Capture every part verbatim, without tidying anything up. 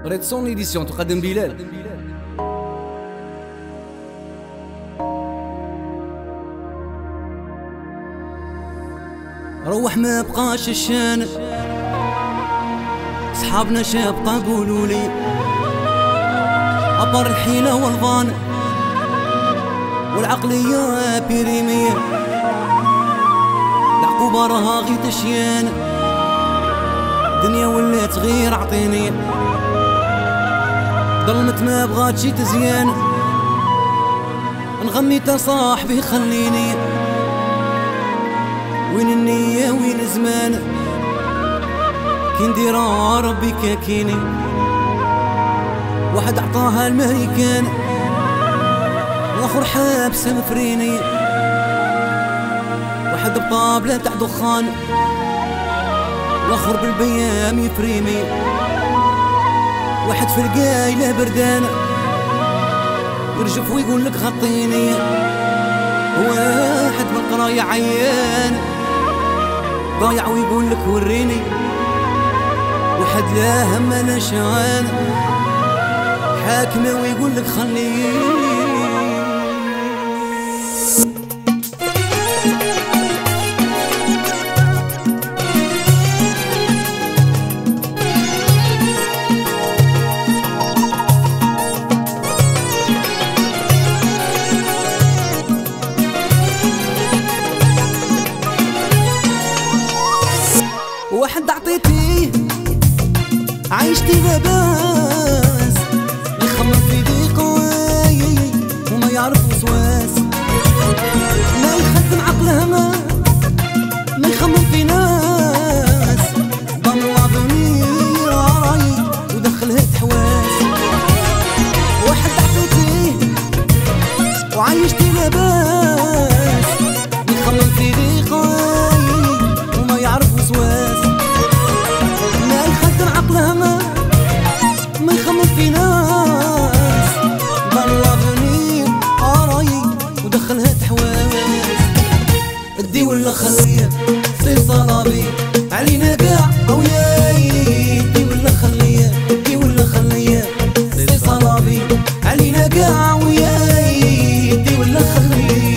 ريد سون ايديسيون تقدم بلال. روح ما بقاش الشان، صحابنا شابطة قولوا لي عبر الحيلة والظان والعقلية بيريمية، العقوبة راها غي تشيان، دنيا ولات غير عطيني، ظلمت ما بغات شي تزيان، نغني تا صاحبي خليني، وين النية وين الزمان، كي ندير ربي كاكيني، واحد عطاها الماريكان واخر حابسه مفريني، واحد بطابلة تاع دخان واخر بالبيام يفريمي، واحد في القايلة بردان يرجف ويقول لك غطيني، واحد بالقراية عيان ضايع ويقول لك وريني، واحد لا هم لا شان حاكمه ويقول لك خليني. واحد عطيتيه عايشتي لاباس، يخمم في ضيقه وما يعرف وسواس، ما يخدم عقله ما ما يخمم في ناس، ضم العظمير راي ودخلها تحواس. واحد عطيتيه وعايشتي لاباس، يخمم في ضيقه وما يعرف وسواس، ما يخدم عقله ما ما يخمم في ناس، ضل ضنين راي ودخلها تحواس. ادي ولا خليه صير صلابي علينا كاع اوياي، ادي ولا خليه ادي ولا خليه صير صلابي علينا كاع اوياي، ادي ولا خليه.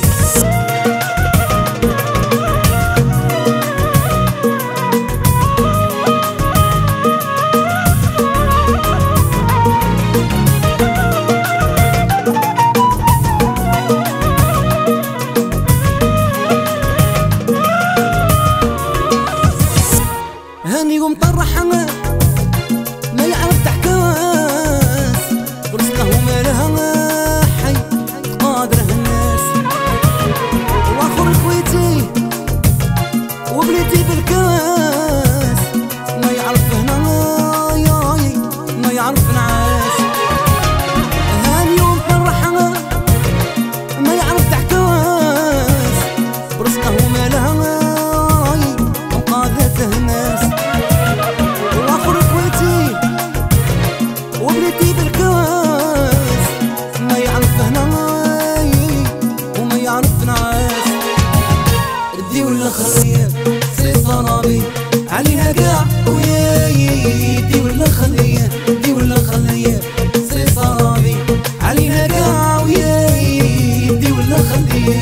هاني ومطرح ما يعرف تحكاس، ورزقه وما لها حي قادره الناس، واخر خويتي وبنيتي بالكاس، ما يعرف هنا ياي ما يعرف نعاس. هاني ومطرح ما يعرف تحكاس، ورزقه وما لها قادته الناس، واخر خويتي وبنيتي بالكاس، ما يعرف هناي وما يعرف نعاس. ادي ولا خليه صير صرابي علينا كاع وياي، ادي ولا خليه ادي ولا خليه صير صرابي علينا كاع وياي، ادي ولا خليه.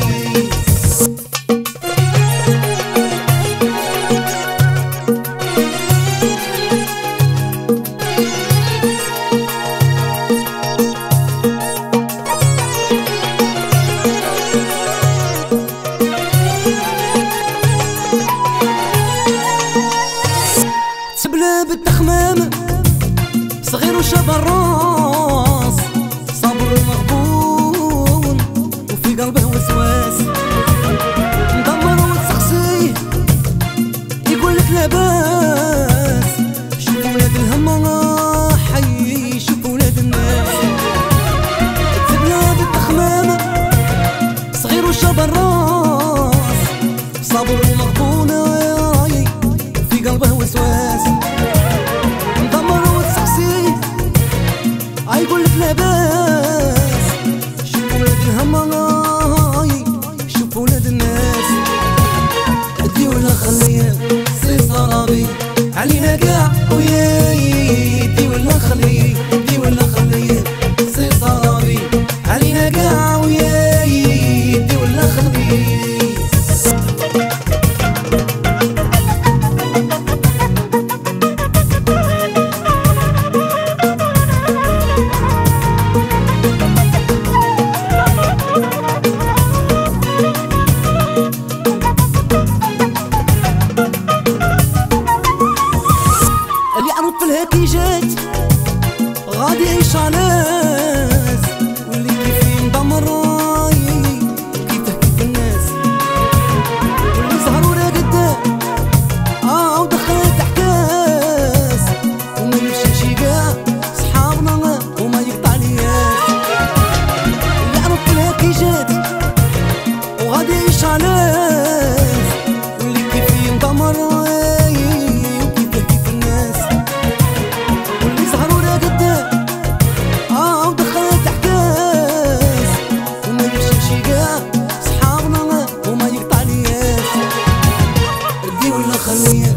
سبله بالتخمام صغير وشاب الراس، صابر ومغبون وفي قلبه وسواس، مدمر وتسقسيه يقول لك لاباس، شوف ولاد الهم حي شوف ولاد الناس. سبله بالتخمام صغير وشاب الراس، صابر ومغبون في قلبه وسواس، مدمر وتسقسيه عيقول لك لاباس، شوف ولاد الهم شوف ولاد الناس. ادي ولا خليه صير صرابي علينا كاع وياي، ادي ولا خليه دي ولا خليه سي صرابي علينا كاع وياي دي ولا خليه هاكي جات غادي يعيش علاس واللي كيف ينضم راي كيفه كيف الناس واللي سهر ورا قدام اه ودخلت احداث وما يمشيش كاع صحابنا وما يقطع لياس اللي عرف الهاكي جات وغادي يعيش علاس واللي كيف ينضم راي خليه